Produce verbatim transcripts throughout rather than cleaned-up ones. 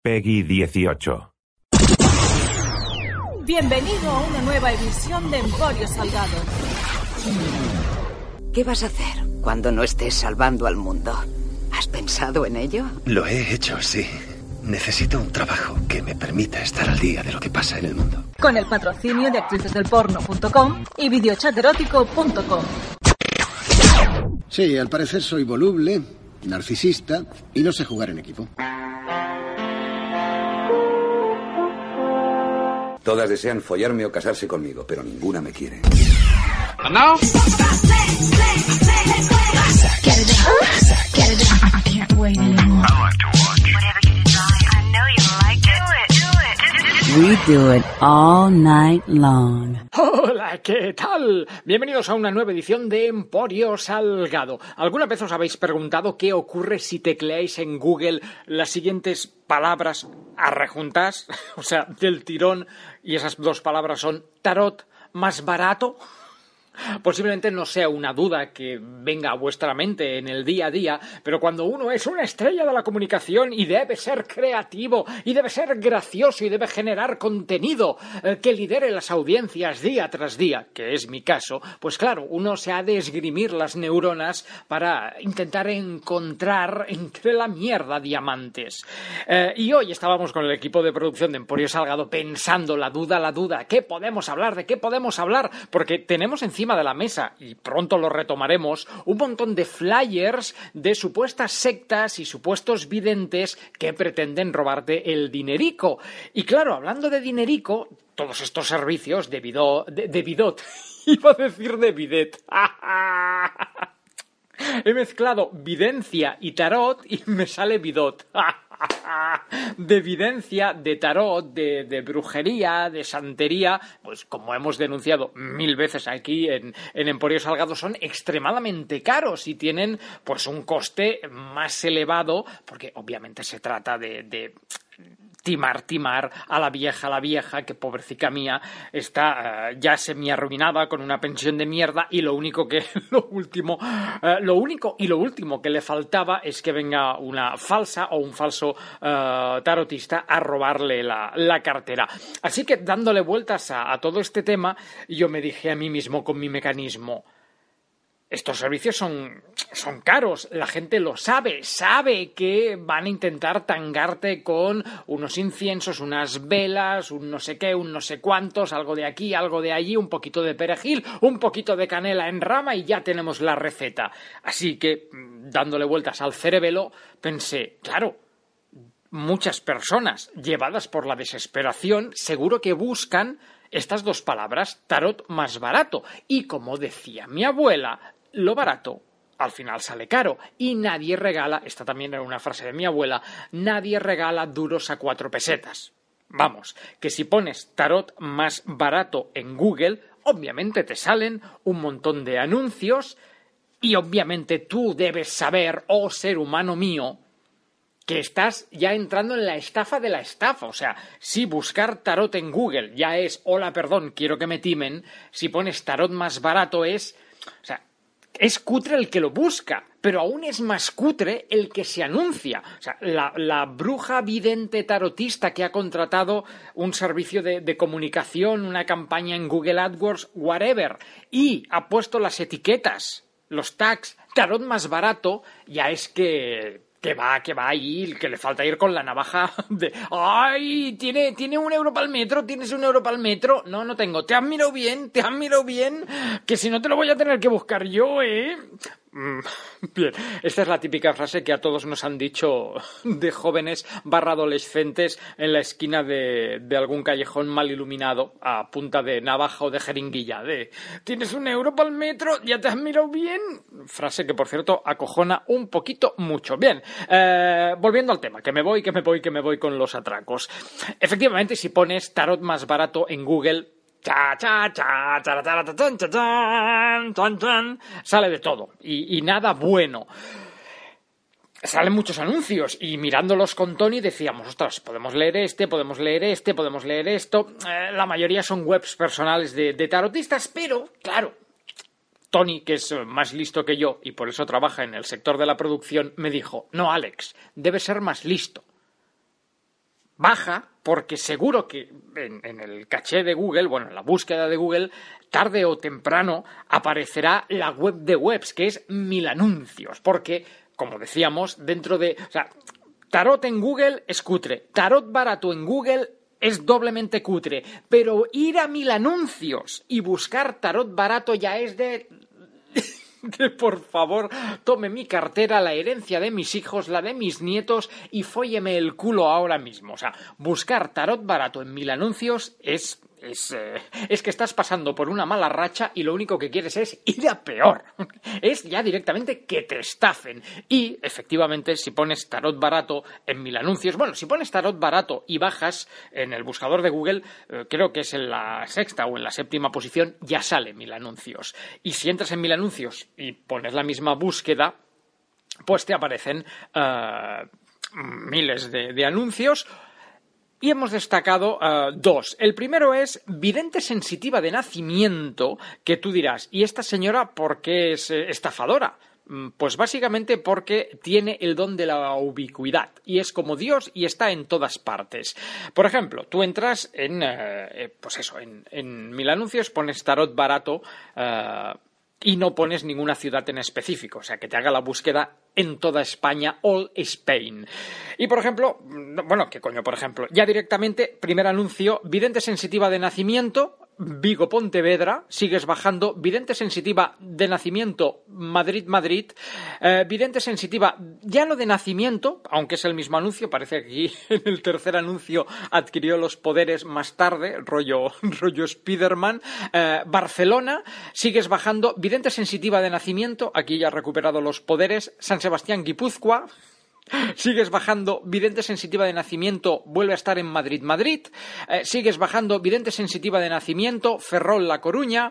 Peggy dieciocho. Bienvenido a una nueva edición de Emporio Salgado. ¿Qué vas a hacer cuando no estés salvando al mundo? ¿Has pensado en ello? Lo he hecho, sí. Necesito un trabajo que me permita estar al día de lo que pasa en el mundo. Con el patrocinio de actrices del porno punto com y videochaterótico punto com. Sí, al parecer soy voluble, narcisista y no sé jugar en equipo. Todas desean follarme o casarse conmigo, pero ninguna me quiere. ¿And now? We do it all night long. Hola, ¿qué tal? Bienvenidos a una nueva edición de Emporio Salgado. ¿Alguna vez os habéis preguntado qué ocurre si tecleáis en Google las siguientes palabras arrejuntas? O sea, del tirón, y esas dos palabras son tarot más barato. Posiblemente no sea una duda que venga a vuestra mente en el día a día, pero cuando uno es una estrella de la comunicación y debe ser creativo, y debe ser gracioso, y debe generar contenido eh, que lidere las audiencias día tras día, que es mi caso, pues claro, uno se ha de esgrimir las neuronas para intentar encontrar entre la mierda diamantes. Eh, y hoy estábamos con el equipo de producción de Emporio Salgado pensando la duda, la duda, ¿qué podemos hablar? ¿De qué podemos hablar? Porque tenemos encima de la mesa, y pronto lo retomaremos, un montón de flyers de supuestas sectas y supuestos videntes que pretenden robarte el dinerico. Y claro, hablando de dinerico, todos estos servicios de vidot, de, de vidot, iba a decir de bidet. He mezclado videncia y tarot y me sale vidot. De evidencia, de tarot, de, de brujería, de santería, pues como hemos denunciado mil veces aquí en, en Emporio Salgado, son extremadamente caros y tienen pues un coste más elevado, porque obviamente se trata de... de timar, timar a la vieja, a la vieja, que pobrecita mía está uh, ya semi arruinada con una pensión de mierda, y lo único que, lo último, uh, lo único y lo último que le faltaba es que venga una falsa o un falso uh, tarotista a robarle la, la cartera. Así que dándole vueltas a, a todo este tema, yo me dije a mí mismo con mi mecanismo: estos servicios son, son caros, la gente lo sabe, sabe que van a intentar tangarte con unos inciensos, unas velas, un no sé qué, un no sé cuántos, algo de aquí, algo de allí, un poquito de perejil, un poquito de canela en rama y ya tenemos la receta. Así que, dándole vueltas al cerebelo, pensé, claro, muchas personas llevadas por la desesperación seguro que buscan estas dos palabras, tarot más barato. Y como decía mi abuela, lo barato al final sale caro, y nadie regala, esta también era una frase de mi abuela, nadie regala duros a cuatro pesetas. Vamos, que si pones tarot más barato en Google, obviamente te salen un montón de anuncios, y obviamente tú debes saber, oh ser humano mío, que estás ya entrando en la estafa de la estafa. O sea, si buscar tarot en Google ya es, hola, perdón, quiero que me timen, si pones tarot más barato es, o sea, es cutre el que lo busca, pero aún es más cutre el que se anuncia. O sea, la, la bruja vidente tarotista que ha contratado un servicio de, de comunicación, una campaña en Google AdWords, whatever, y ha puesto las etiquetas, los tags, tarot más barato, ya es que... que va, que va ahí, que le falta ir con la navaja de... ¡Ay! ¿Tiene, tiene un euro para el metro? ¿Tienes un euro para el metro? No, no tengo. ¿Te has mirado bien? ¿Te has mirado bien? Que si no te lo voy a tener que buscar yo, ¿eh? Bien, esta es la típica frase que a todos nos han dicho de jóvenes barra adolescentes en la esquina de, de algún callejón mal iluminado a punta de navaja o de jeringuilla, de ¿tienes un euro para el metro? ¿Ya te has mirado bien? Frase que, por cierto, acojona un poquito mucho. Bien, eh, volviendo al tema, que me voy, que me voy, que me voy con los atracos. Efectivamente, si pones tarot más barato en Google, cha, cha, cha, cha, cha, cha, cha, cha, cha, cha, cha, sale de todo y, y nada bueno. Salen muchos anuncios y mirándolos con Tony decíamos, ostras, podemos leer este, podemos leer este, podemos leer esto. Eh, la mayoría son webs personales de, de tarotistas, pero, claro, Tony, que es más listo que yo y por eso trabaja en el sector de la producción, me dijo, no, Alex, debe ser más listo. baja, porque seguro que en, en el caché de Google, bueno, en la búsqueda de Google, tarde o temprano aparecerá la web de webs, que es Mil Anuncios, porque, como decíamos, dentro de... O sea, tarot en Google es cutre, tarot barato en Google es doblemente cutre, pero ir a Mil Anuncios y buscar tarot barato ya es de... de por favor, tome mi cartera, la herencia de mis hijos, la de mis nietos y fólleme el culo ahora mismo. O sea, buscar tarot barato en Mil Anuncios es... Es, eh, es que estás pasando por una mala racha y lo único que quieres es ir a peor. Es ya directamente que te estafen. Y, efectivamente, si pones tarot barato en Mil Anuncios... Bueno, si pones tarot barato y bajas en el buscador de Google, eh, creo que es en la sexta o en la séptima posición, ya sale Mil Anuncios. Y si entras en Mil Anuncios y pones la misma búsqueda, pues te aparecen uh, miles de, de anuncios. Y hemos destacado uh, dos. El primero es vidente sensitiva de nacimiento, que tú dirás, ¿y esta señora por qué es eh, estafadora? Pues básicamente porque tiene el don de la ubicuidad y es como Dios y está en todas partes. Por ejemplo, tú entras en, eh, pues eso, en, en Mil Anuncios, pones tarot barato eh, y no pones ninguna ciudad en específico, o sea, que te haga la búsqueda en toda España, all Spain. Y, por ejemplo, bueno, ¿qué coño? Por ejemplo, ya directamente, primer anuncio, vidente sensitiva de nacimiento, Vigo, Pontevedra, sigues bajando, vidente sensitiva de nacimiento, Madrid, Madrid, eh, vidente sensitiva ya no de nacimiento, aunque es el mismo anuncio, parece que aquí en el tercer anuncio adquirió los poderes más tarde, rollo, rollo Spiderman, eh, Barcelona, sigues bajando, vidente sensitiva de nacimiento, aquí ya ha recuperado los poderes, San Sebastián, Guipúzcoa, sigues bajando, vidente sensitiva de nacimiento, vuelve a estar en Madrid, Madrid. Eh, sigues bajando, vidente sensitiva de nacimiento, Ferrol, La Coruña.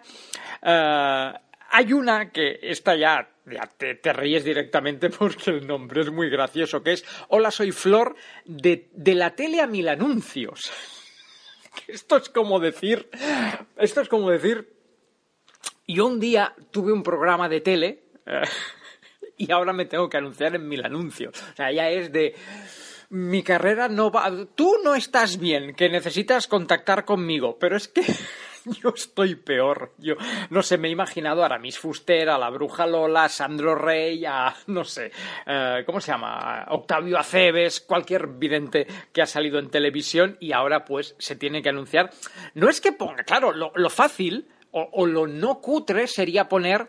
Eh, hay una que esta ya, ya te, te ríes directamente porque el nombre es muy gracioso, que es Hola, soy Flor, de, de la tele a Mil Anuncios. Esto es como decir, esto es como decir, yo un día tuve un programa de tele, eh, y ahora me tengo que anunciar en Mil Anuncios. O sea, ya es de... Mi carrera no va... Tú no estás bien, que necesitas contactar conmigo, pero es que yo estoy peor. Yo, no sé, me he imaginado a Aramis Fuster, a la Bruja Lola, a Sandro Rey, a, no sé, eh, ¿cómo se llama? A Octavio Aceves, cualquier vidente que ha salido en televisión y ahora pues se tiene que anunciar. No es que ponga... Claro, lo, lo fácil o, o lo no cutre sería poner...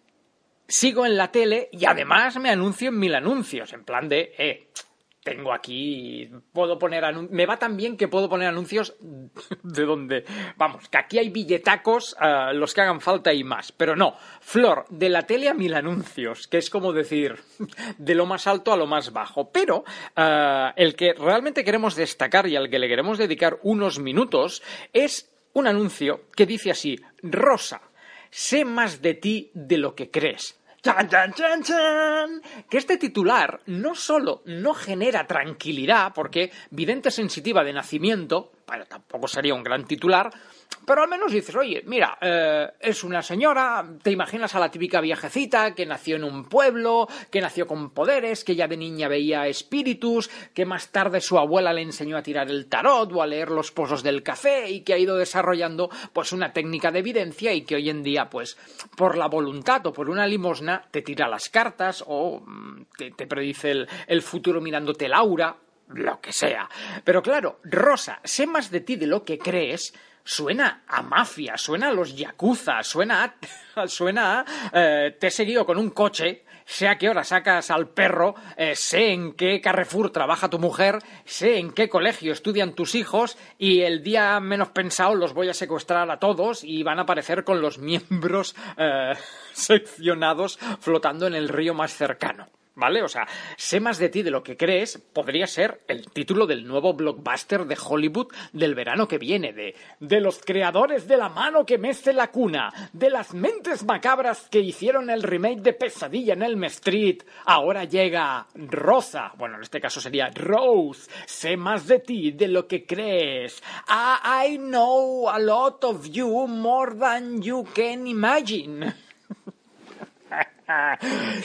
Sigo en la tele y además me anuncio en Mil Anuncios, en plan de, eh, tengo aquí, puedo poner anuncios, me va tan bien que puedo poner anuncios de donde, vamos, que aquí hay billetacos, uh, los que hagan falta y más, pero no, Flor, de la tele a Mil Anuncios, que es como decir, de lo más alto a lo más bajo, pero uh, el que realmente queremos destacar y al que le queremos dedicar unos minutos es un anuncio que dice así, Rosa, sé más de ti de lo que crees. ¡Chan, chan, chan, chan! Que este titular no solo no genera tranquilidad, porque vidente sensitiva de nacimiento, bueno, tampoco sería un gran titular, pero al menos dices, oye, mira, eh, es una señora, te imaginas a la típica viejecita que nació en un pueblo, que nació con poderes, que ya de niña veía espíritus, que más tarde su abuela le enseñó a tirar el tarot o a leer los pozos del café y que ha ido desarrollando pues una técnica de evidencia y que hoy en día pues por la voluntad o por una limosna te tira las cartas o te, te predice el, el futuro mirándote el aura, lo que sea. Pero claro, Rosa, sé más de ti de lo que crees, suena a mafia, suena a los yakuza, suena a... suena a eh, te he seguido con un coche, sé a qué hora sacas al perro, eh, sé en qué Carrefour trabaja tu mujer, sé en qué colegio estudian tus hijos y el día menos pensado los voy a secuestrar a todos y van a aparecer con los miembros eh, seccionados flotando en el río más cercano. ¿Vale? O sea, sé más de ti de lo que crees podría ser el título del nuevo blockbuster de Hollywood del verano que viene, de, de los creadores de La mano que mece la cuna, de las mentes macabras que hicieron el remake de Pesadilla en Elm Street. Ahora llega Rosa, bueno, en este caso sería Rose, sé más de ti de lo que crees. I, I know a lot of you more than you can imagine.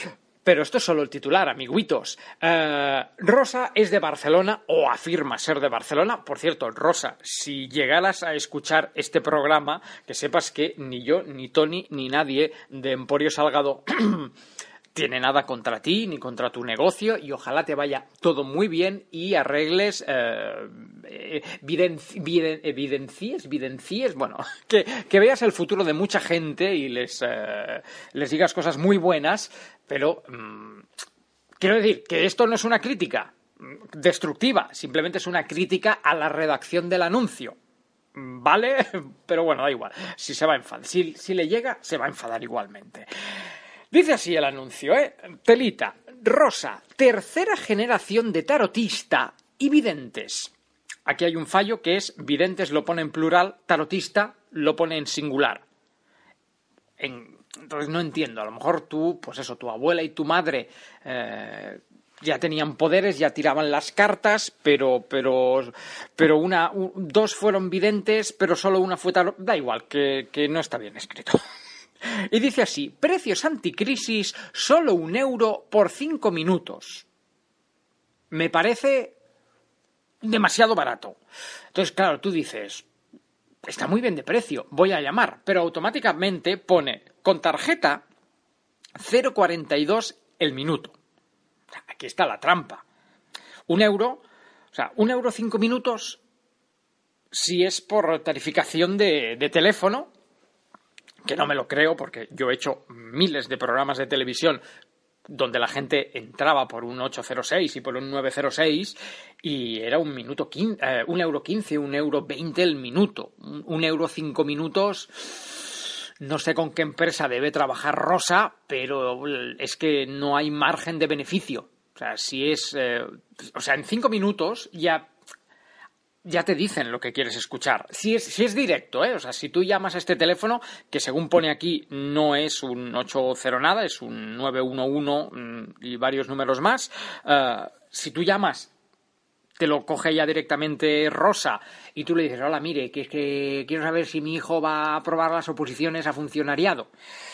Pero esto es solo el titular, amiguitos. Eh, Rosa es de Barcelona, o afirma ser de Barcelona. Por cierto, Rosa, si llegaras a escuchar este programa, que sepas que ni yo, ni Tony, ni nadie de Emporio Salgado tiene nada contra ti, ni contra tu negocio, y ojalá te vaya todo muy bien y arregles, eh, evidenci- eviden- evidencies, evidencies, bueno, que, que veas el futuro de mucha gente y les, eh, les digas cosas muy buenas, pero mmm, quiero decir que esto no es una crítica destructiva, simplemente es una crítica a la redacción del anuncio. ¿Vale? Pero bueno, da igual. Si se va a enfadar, si, si le llega, se va a enfadar igualmente. Dice así el anuncio, ¿eh? Telita, Rosa, tercera generación de tarotista y videntes. Aquí hay un fallo que es videntes lo pone en plural, tarotista lo pone en singular. En, entonces no entiendo, a lo mejor tú, pues eso, tu abuela y tu madre eh, ya tenían poderes, ya tiraban las cartas, pero pero pero una un, dos fueron videntes, pero solo una fue tarot. Da igual, que, que no está bien escrito. Y dice así, precios anticrisis, solo un euro por cinco minutos. Me parece demasiado barato. Entonces, claro, tú dices, está muy bien de precio, voy a llamar, pero automáticamente pone con tarjeta cero coma cuarenta y dos el minuto. Aquí está la trampa. Un euro, o sea, un euro cinco minutos si es por tarificación de, de teléfono, que no me lo creo porque yo he hecho miles de programas de televisión donde la gente entraba por un ocho cero seis y por un nueve cero seis y era un minuto quince, eh, un euro quince, un euro veinte el minuto, un, un euro cinco minutos. No sé con qué empresa debe trabajar Rosa, pero es que no hay margen de beneficio. O sea, si es, eh, o sea, en cinco minutos ya ya te dicen lo que quieres escuchar. Si es, si es directo, ¿eh? O sea, si tú llamas a este teléfono, que según pone aquí no es un ocho cero nada, es un nueve uno uno y varios números más, uh, si tú llamas, te lo coge ya directamente Rosa y tú le dices, hola, mire, que es que quiero saber si mi hijo va a aprobar las oposiciones a funcionariado.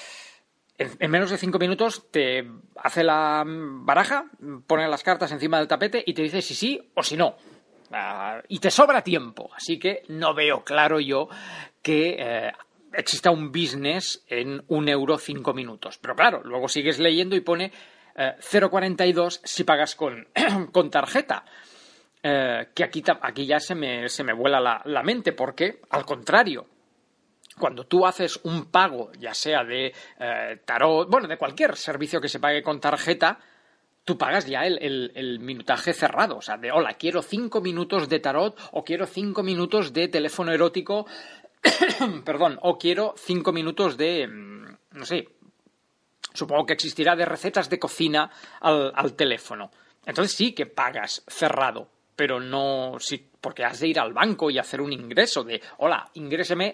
En, en menos de cinco minutos te hace la baraja, pone las cartas encima del tapete y te dice si sí o si no. Uh, y te sobra tiempo, así que no veo claro yo que eh, exista un business en un euro cinco minutos. Pero claro, luego sigues leyendo y pone eh, cero coma cuarenta y dos si pagas con, con tarjeta. Eh, que aquí, aquí ya se me, se me vuela la, la mente, porque al contrario, cuando tú haces un pago, ya sea de eh, tarot, bueno, de cualquier servicio que se pague con tarjeta, tú pagas ya el, el, el minutaje cerrado, o sea, de hola, quiero cinco minutos de tarot o quiero cinco minutos de teléfono erótico, perdón, o quiero cinco minutos de, no sé, supongo que existirá de recetas de cocina al, al teléfono. Entonces sí que pagas cerrado, pero no, sí, porque has de ir al banco y hacer un ingreso de, hola, ingréseme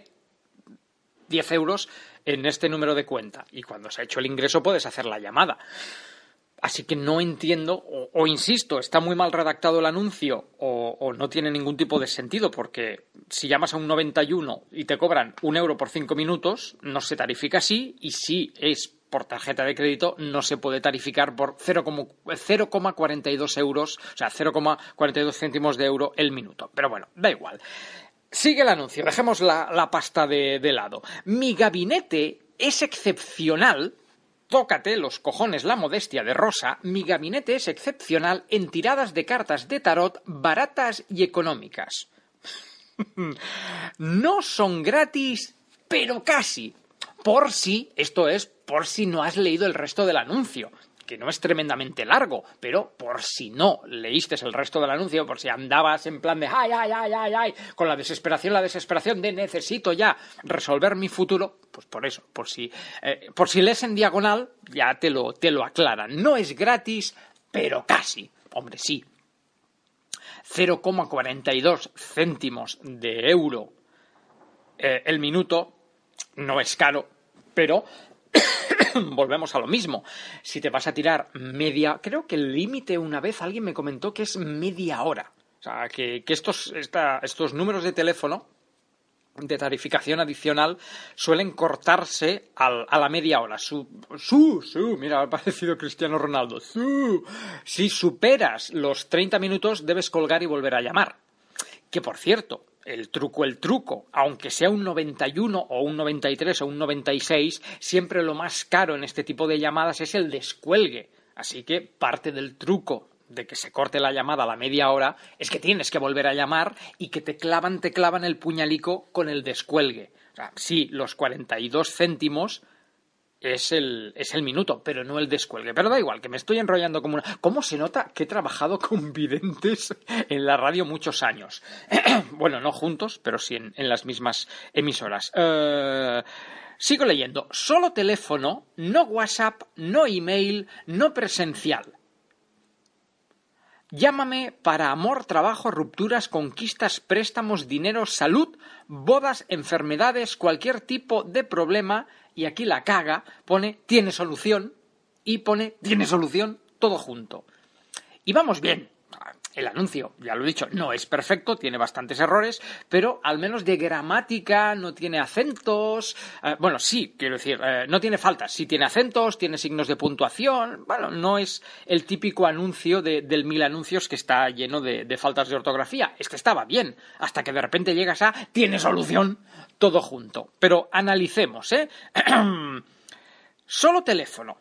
diez euros en este número de cuenta. Y cuando se ha hecho el ingreso puedes hacer la llamada. Así que no entiendo, o, o insisto, está muy mal redactado el anuncio o, o no tiene ningún tipo de sentido, porque si llamas a un noventa y uno y te cobran un euro por cinco minutos, no se tarifica así, y si es por tarjeta de crédito no se puede tarificar por cero coma cuarenta y dos euros, o sea, cero coma cuarenta y dos céntimos de euro el minuto. Pero bueno, da igual. Sigue el anuncio, dejemos la, la pasta de, de lado. Mi gabinete es excepcional. Tócate los cojones la modestia de Rosa, mi gabinete es excepcional en tiradas de cartas de tarot baratas y económicas. No son gratis, pero casi. Por si, esto es, por si no has leído el resto del anuncio, que no es tremendamente largo, pero por si no leíste el resto del anuncio, por si andabas en plan de ay, ay, ay, ay, ay, con la desesperación, la desesperación de necesito ya resolver mi futuro, pues por eso, por si, eh, por si lees en diagonal, ya te lo, te lo aclaran. No es gratis, pero casi. Hombre, sí. cero coma cuarenta y dos céntimos de euro eh, el minuto no es caro, pero volvemos a lo mismo. Si te vas a tirar media... Creo que el límite una vez alguien me comentó que es media hora. O sea, que, que estos, esta, estos números de teléfono de tarificación adicional suelen cortarse al, a la media hora. Su, su, su, mira, ha parecido Cristiano Ronaldo. Su, si superas los treinta minutos debes colgar y volver a llamar. Que por cierto, el truco, el truco, aunque sea un noventa y uno o un noventa y tres o un noventa y seis, siempre lo más caro en este tipo de llamadas es el descuelgue. Así que parte del truco de que se corte la llamada a la media hora es que tienes que volver a llamar y que te clavan, te clavan el puñalico con el descuelgue. O sea, sí, los cuarenta y dos céntimos es el, es el minuto, pero no el descuelgue. Pero da igual, que me estoy enrollando como una... ¿Cómo se nota que he trabajado con videntes en la radio muchos años? Bueno, no juntos, pero sí en, en las mismas emisoras. Uh, sigo leyendo. Solo teléfono, no WhatsApp, no email, no presencial. Llámame para amor, trabajo, rupturas, conquistas, préstamos, dinero, salud, bodas, enfermedades, cualquier tipo de problema. Y aquí la caga, pone tiene solución y pone tiene solución todo junto. Y vamos bien. El anuncio, ya lo he dicho, no es perfecto, tiene bastantes errores, pero al menos de gramática no tiene acentos. Eh, bueno, sí, quiero decir, eh, no tiene faltas, sí tiene acentos, tiene signos de puntuación. Bueno, no es el típico anuncio de, del mil anuncios que está lleno de, de faltas de ortografía. Este estaba bien, hasta que de repente llegas a tiene solución todo junto. Pero analicemos, ¿eh? Solo teléfono.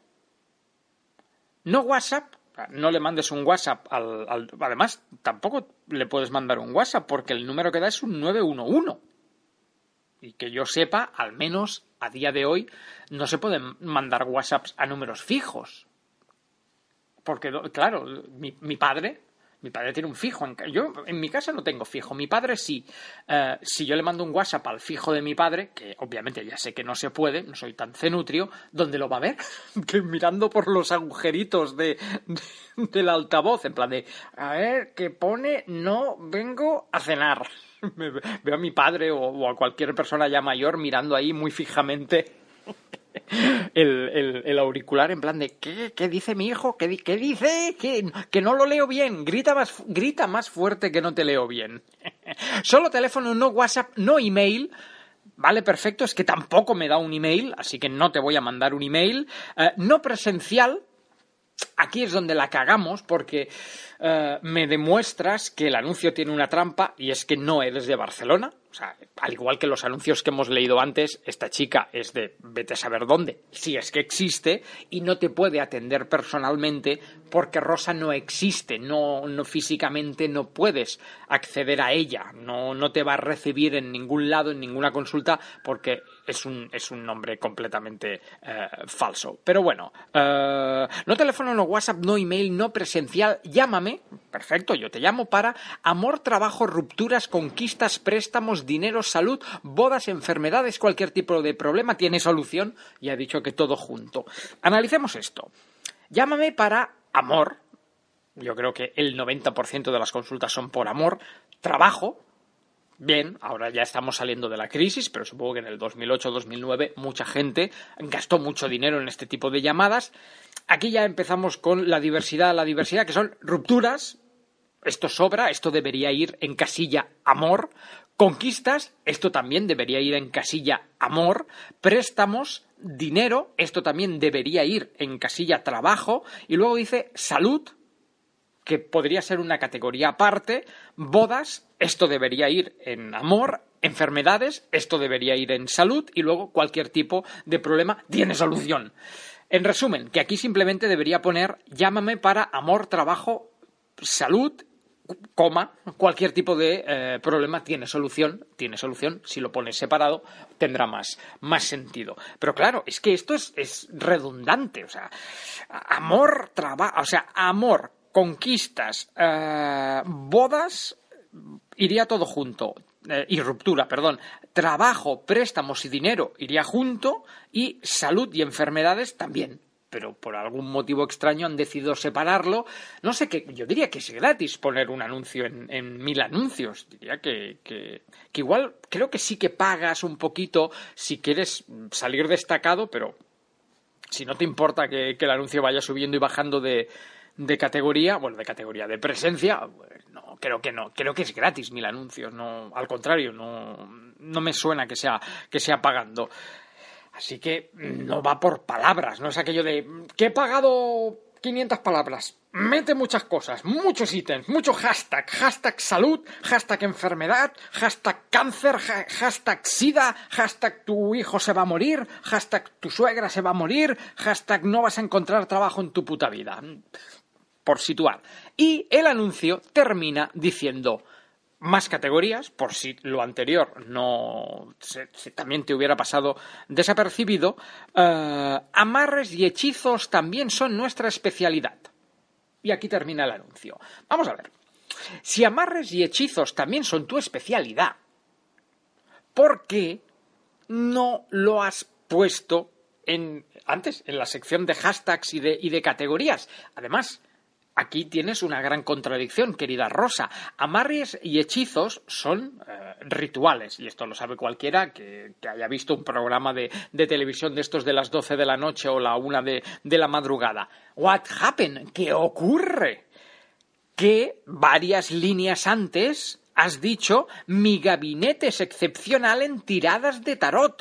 No WhatsApp. No le mandes un WhatsApp al, al... Además, tampoco le puedes mandar un WhatsApp porque el número que da es un nueve uno uno. Y que yo sepa, al menos a día de hoy, no se pueden mandar WhatsApps a números fijos. Porque, claro, mi, mi padre... Mi padre tiene un fijo. En, yo en mi casa no tengo fijo. Mi padre sí. Uh, si yo le mando un WhatsApp al fijo de mi padre, que obviamente ya sé que no se puede, no soy tan cenutrio, ¿dónde lo va a ver? Que mirando por los agujeritos de, de, del altavoz, en plan de, a ver, que pone, no vengo a cenar. Me, veo a mi padre o, o a cualquier persona ya mayor mirando ahí muy fijamente El, el, el auricular en plan de ¿qué, qué dice mi hijo? ¿Qué, qué dice? ¿Qué, que no lo leo bien. Grita más, grita más fuerte que no te leo bien. Solo teléfono, no WhatsApp, no email. Vale, perfecto, es que tampoco me da un email, así que no te voy a mandar un email. Uh, no presencial. Aquí es donde la cagamos porque uh, me demuestras que el anuncio tiene una trampa y es que no eres de Barcelona. O sea, al igual que los anuncios que hemos leído antes, esta chica es de vete a saber dónde, si es que existe, y no te puede atender personalmente porque Rosa no existe, no, no físicamente no puedes acceder a ella, no, no te va a recibir en ningún lado, en ninguna consulta, porque es un, es un nombre completamente eh, falso. Pero bueno, eh, no teléfono, no WhatsApp, no email, no presencial, llámame, perfecto, yo te llamo para amor, trabajo, rupturas, conquistas, préstamos, dinero, salud, bodas, enfermedades, cualquier tipo de problema tiene solución, y ha dicho que todo junto. Analicemos esto. Llámame para amor, yo creo que el noventa por ciento de las consultas son por amor, trabajo, bien, ahora ya estamos saliendo de la crisis, pero supongo que en el dos mil ocho dos mil nueve mucha gente gastó mucho dinero en este tipo de llamadas. Aquí ya empezamos con la diversidad, la diversidad que son rupturas, esto sobra, esto debería ir en casilla amor. Conquistas, esto también debería ir en casilla amor. Préstamos, dinero, esto también debería ir en casilla trabajo. Y luego dice salud, que podría ser una categoría aparte. Bodas, esto debería ir en amor. Enfermedades, esto debería ir en salud. Y luego cualquier tipo de problema tiene solución. En resumen, que aquí simplemente debería poner llámame para amor, trabajo, salud, coma, cualquier tipo de eh, problema tiene solución, tiene solución, si lo pones separado tendrá más, más sentido. Pero claro, es que esto es, es redundante, o sea, amor, trabajo, o sea, amor, conquistas, eh, bodas, iría todo junto, eh, y ruptura, perdón, trabajo, préstamos y dinero iría junto, y salud y enfermedades también. Pero por algún motivo extraño han decidido separarlo. No sé qué, yo diría que es gratis poner un anuncio en, en mil anuncios. Diría que, que, que igual creo que sí que pagas un poquito si quieres salir destacado, pero si no te importa que, que el anuncio vaya subiendo y bajando de, de categoría, bueno, de categoría, de presencia, pues no, creo que no, creo que es gratis mil anuncios, no, al contrario, no, no me suena que sea, que sea pagando. Así que no va por palabras, no es aquello de que he pagado quinientas palabras. Mete muchas cosas, muchos ítems, muchos hashtag, hashtag salud, hashtag enfermedad, hashtag cáncer, ha- hashtag sida, hashtag tu hijo se va a morir, hashtag tu suegra se va a morir, hashtag no vas a encontrar trabajo en tu puta vida. Por situar. Y el anuncio termina diciendo más categorías, por si lo anterior no se, se también te hubiera pasado desapercibido. eh, amarres y hechizos también son nuestra especialidad. Y aquí termina el anuncio. Vamos a ver. Si amarres y hechizos también son tu especialidad, ¿por qué no lo has puesto en, antes, en la sección de hashtags y de, y de categorías? Además, aquí tienes una gran contradicción, querida Rosa. Amarres y hechizos son eh, rituales, y esto lo sabe cualquiera que, que haya visto un programa de, de televisión de estos de las doce de la noche o la una de, de la madrugada. What happened? ¿Qué ocurre? Que varias líneas antes has dicho mi gabinete es excepcional en tiradas de tarot.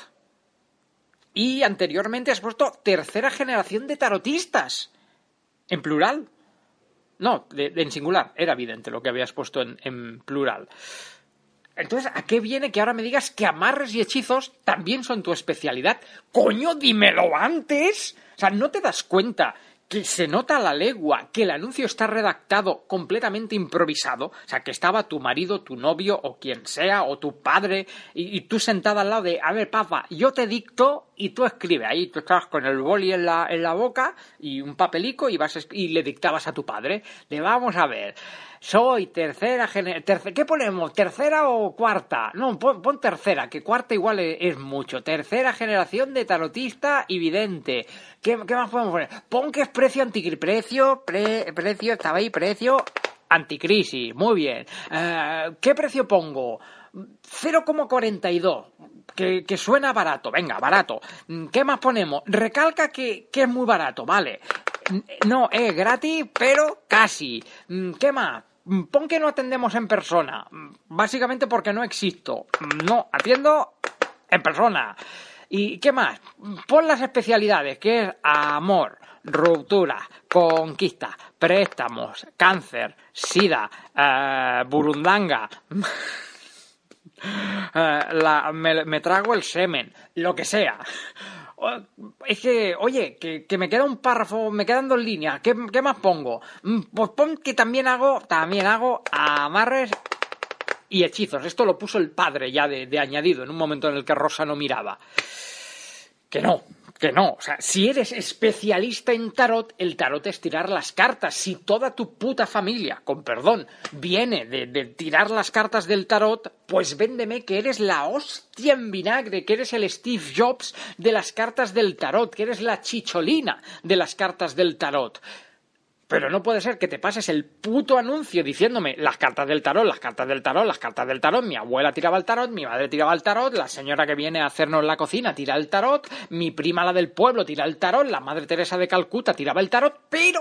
Y anteriormente has puesto tercera generación de tarotistas. En plural. No, de, de en singular. Era evidente lo que habías puesto en, en plural. Entonces, ¿a qué viene que ahora me digas que amarres y hechizos también son tu especialidad? ¡Coño, dímelo antes! O sea, ¿no te das cuenta que se nota a la legua que el anuncio está redactado completamente improvisado? O sea, que estaba tu marido, tu novio o quien sea, o tu padre, y, y tú sentada al lado de, a ver, papá, yo te dicto y tú escribes. Ahí tú estabas con el boli en la, en la boca y un papelico y, vas a, y le dictabas a tu padre. Le vamos a ver, soy tercera generación... ¿Qué ponemos? ¿Tercera o cuarta? No, pon, pon tercera, que cuarta igual es, es mucho. Tercera generación de tarotista y vidente. ¿Qué, qué más podemos poner? Pon que es precio anticrisis. Precio, pre, precio, estaba ahí, precio anticrisis. Muy bien. Uh, ¿Qué precio pongo? cero coma cuarenta y dos. Que, que suena barato. Venga, barato. ¿Qué más ponemos? Recalca que, que es muy barato. Vale. No, es gratis, pero casi. ¿Qué más? Pon que no atendemos en persona. Básicamente porque no existo. No, atiendo en persona. ¿Y qué más? Pon las especialidades, que es amor, ruptura, conquista, préstamos, cáncer, sida, eh, burundanga, eh, la, me, me trago el semen, lo que sea. Es que, oye, que, que me queda un párrafo, me quedan dos líneas, ¿qué, qué más pongo? Pues pon que también hago, también hago amarres y hechizos. Esto lo puso el padre ya de, de añadido en un momento en el que Rosa no miraba. Que no, que no. O sea, si eres especialista en tarot, el tarot es tirar las cartas. Si toda tu puta familia, con perdón, viene de, de tirar las cartas del tarot, pues véndeme que eres la hostia en vinagre, que eres el Steve Jobs de las cartas del tarot, que eres la chicholina de las cartas del tarot. Pero no puede ser que te pases el puto anuncio diciéndome las cartas del tarot, las cartas del tarot, las cartas del tarot, mi abuela tiraba el tarot, mi madre tiraba el tarot, la señora que viene a hacernos la cocina tira el tarot, mi prima la del pueblo tira el tarot, la madre Teresa de Calcuta tiraba el tarot, pero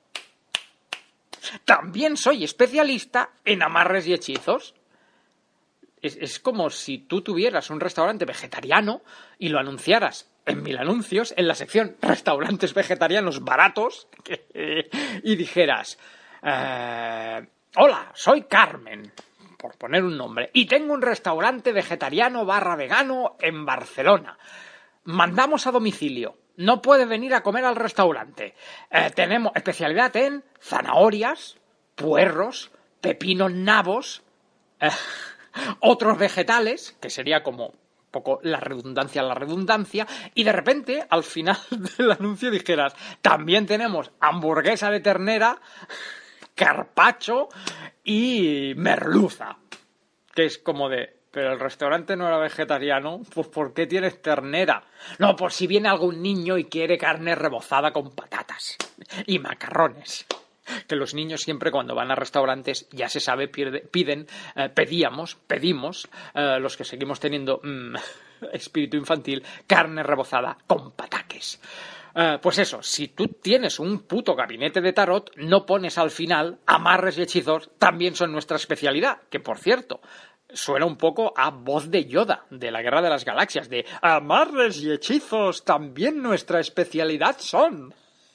también soy especialista en amarres y hechizos. Es, es como si tú tuvieras un restaurante vegetariano y lo anunciaras en mil anuncios, en la sección restaurantes vegetarianos baratos, y dijeras, eh, hola, soy Carmen, por poner un nombre, y tengo un restaurante vegetariano barra vegano en Barcelona. Mandamos a domicilio. No puedes venir a comer al restaurante. Eh, tenemos especialidad en zanahorias, puerros, pepinos nabos, eh, otros vegetales, que sería como poco la redundancia la redundancia, y de repente al final del anuncio dijeras, también tenemos hamburguesa de ternera, carpaccio y merluza, que es como de, pero el restaurante no era vegetariano, pues ¿por qué tienes ternera? No, por si viene algún niño y quiere carne rebozada con patatas y macarrones. Que los niños siempre cuando van a restaurantes, ya se sabe, pierde, piden, eh, pedíamos, pedimos, eh, los que seguimos teniendo mmm, espíritu infantil, carne rebozada con pataques. Uh, pues eso, si tú tienes un puto gabinete de tarot, no pones al final amarres y hechizos, también son nuestra especialidad, que por cierto, suena un poco a voz de Yoda, de la Guerra de las Galaxias, de amarres y hechizos, también nuestra especialidad son.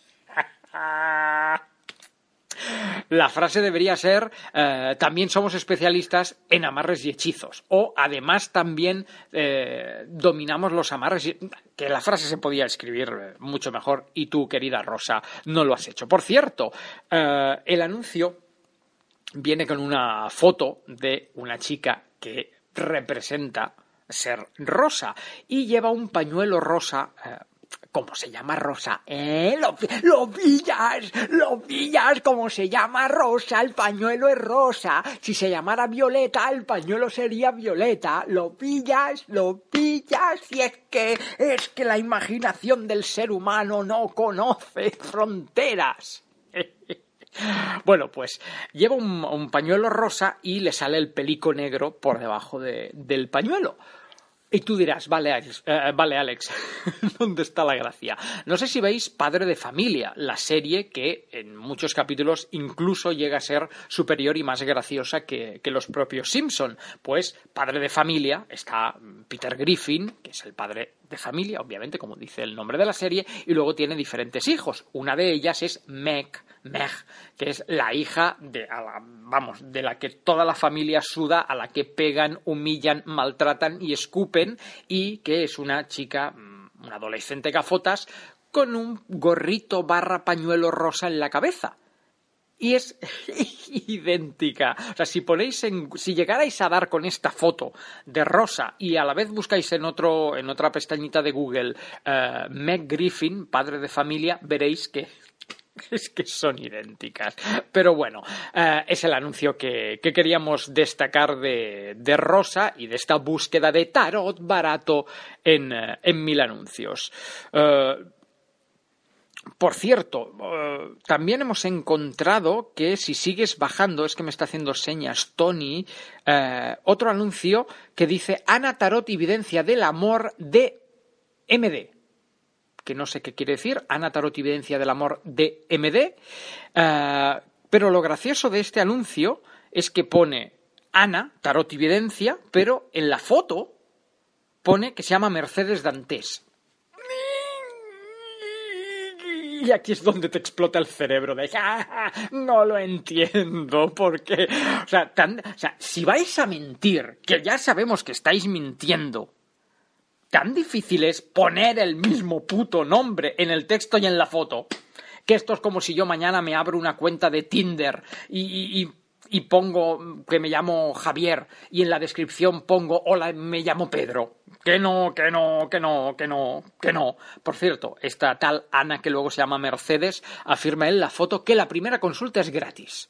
La frase debería ser, eh, también somos especialistas en amarres y hechizos. O, además, también eh, dominamos los amarres. Y... que la frase se podía escribir mucho mejor y tú, querida Rosa, no lo has hecho. Por cierto, eh, el anuncio viene con una foto de una chica que representa ser rosa y lleva un pañuelo rosa. Eh, ¿Cómo se llama Rosa? ¿Eh? ¿Lo, lo pillas? ¿Lo pillas? ¿Cómo se llama Rosa? El pañuelo es rosa. Si se llamara Violeta, el pañuelo sería Violeta. ¿Lo pillas? ¿Lo pillas? Y es que, es que la imaginación del ser humano no conoce fronteras. Bueno, pues lleva un, un pañuelo rosa y le sale el pelico negro por debajo de, del pañuelo. Y tú dirás, vale, Alex, eh, vale, Alex, ¿dónde está la gracia? No sé si veis Padre de Familia, la serie que en muchos capítulos incluso llega a ser superior y más graciosa que, que los propios Simpson. Pues Padre de Familia está Peter Griffin, que es el padre de familia, obviamente, como dice el nombre de la serie, y luego tiene diferentes hijos. Una de ellas es Meg, Meg, que es la hija de, a la, vamos, de la que toda la familia suda, a la que pegan, humillan, maltratan y escupen, y que es una chica, una adolescente gafotas, con un gorrito barra pañuelo rosa en la cabeza. Y es idéntica. O sea, si ponéis en, si llegarais a dar con esta foto de Rosa y a la vez buscáis en otro, en otra pestañita de Google uh, Meg Griffin, Padre de Familia, veréis que es que son idénticas. Pero bueno, uh, es el anuncio que, que queríamos destacar de, de Rosa y de esta búsqueda de tarot barato en, uh, en mil anuncios. Uh, Por cierto, uh, también hemos encontrado que si sigues bajando, es que me está haciendo señas Tony, uh, otro anuncio que dice Ana Tarot y Videncia del Amor de M D. Que no sé qué quiere decir, Ana Tarot y Videncia del Amor de M D. Uh, pero lo gracioso de este anuncio es que pone Ana Tarot y Videncia, pero en la foto pone que se llama Mercedes Dantes. Y aquí es donde te explota el cerebro de ¡ah! No lo entiendo, porque o sea, tan, o sea, si vais a mentir, que ya sabemos que estáis mintiendo, tan difícil es poner el mismo puto nombre en el texto y en la foto, que esto es como si yo mañana me abro una cuenta de Tinder y, y, y y pongo que me llamo Javier y en la descripción pongo hola, me llamo Pedro. Que no, que no, que no, que no, que no. Por cierto, esta tal Ana, que luego se llama Mercedes, afirma en la foto que la primera consulta es gratis.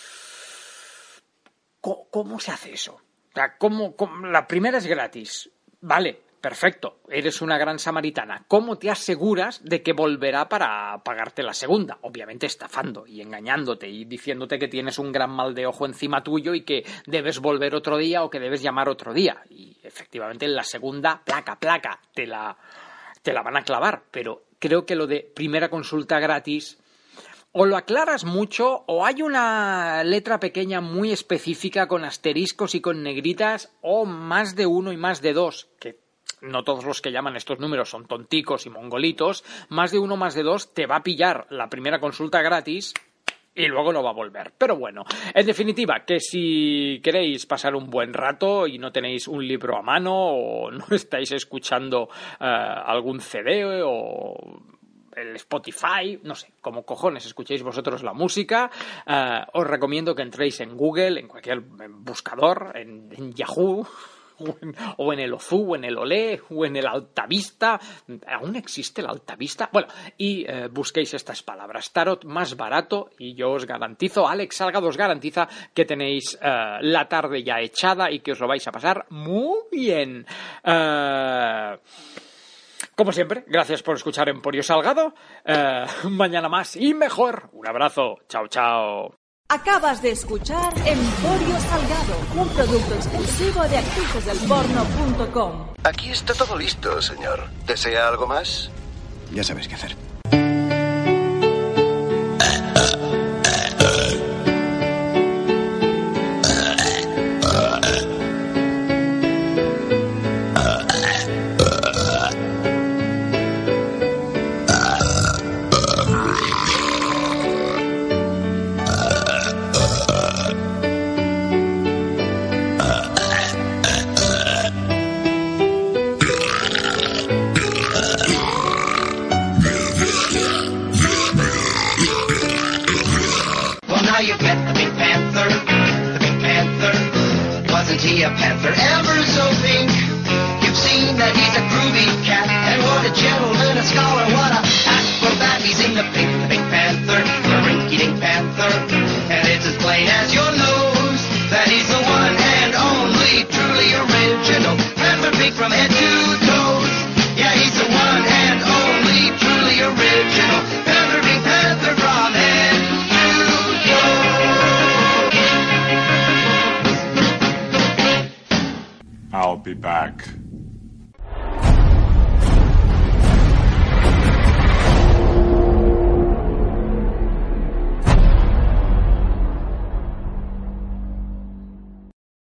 ¿Cómo, cómo se hace eso? O sea, ¿cómo, cómo, la primera es gratis? Vale, perfecto, eres una gran samaritana. ¿Cómo te aseguras de que volverá para pagarte la segunda? Obviamente estafando y engañándote y diciéndote que tienes un gran mal de ojo encima tuyo y que debes volver otro día o que debes llamar otro día. Y efectivamente en la segunda, placa, placa, te la, te la van a clavar. Pero creo que lo de primera consulta gratis o lo aclaras mucho o hay una letra pequeña muy específica con asteriscos y con negritas o más de uno y más de dos, que no todos los que llaman estos números son tonticos y mongolitos, más de uno, más de dos, te va a pillar la primera consulta gratis y luego no va a volver. Pero bueno, en definitiva, que si queréis pasar un buen rato y no tenéis un libro a mano o no estáis escuchando uh, algún C D o el Spotify, no sé, como cojones escuchéis vosotros la música, uh, os recomiendo que entréis en Google, en cualquier buscador, en, en Yahoo, O en, o en el Ozu, o en el Olé, o en el Altavista. ¿Aún existe el Altavista? Bueno, y eh, busquéis estas palabras. Tarot más barato y yo os garantizo, Alex Salgado os garantiza que tenéis eh, la tarde ya echada y que os lo vais a pasar muy bien. Eh... Como siempre, gracias por escuchar Emporio Salgado. Eh, mañana más y mejor. Un abrazo. Chao, chao. Acabas de escuchar Emporio Salgado, un producto exclusivo de actrices del porno punto com. Aquí está todo listo, señor. ¿Desea algo más? Ya sabes qué hacer. A panther ever so pink. You've seen that he's a groovy cat, and what a gentleman, a scholar, what a acrobat. He's in the pink, the Pink Panther, the rinky-dink panther, and it's as plain as your nose that he's the one and only truly original Panther Pink from head to toes. Yeah, he's the one and only truly original Panther Pink Panther from head to toe. I'll be back.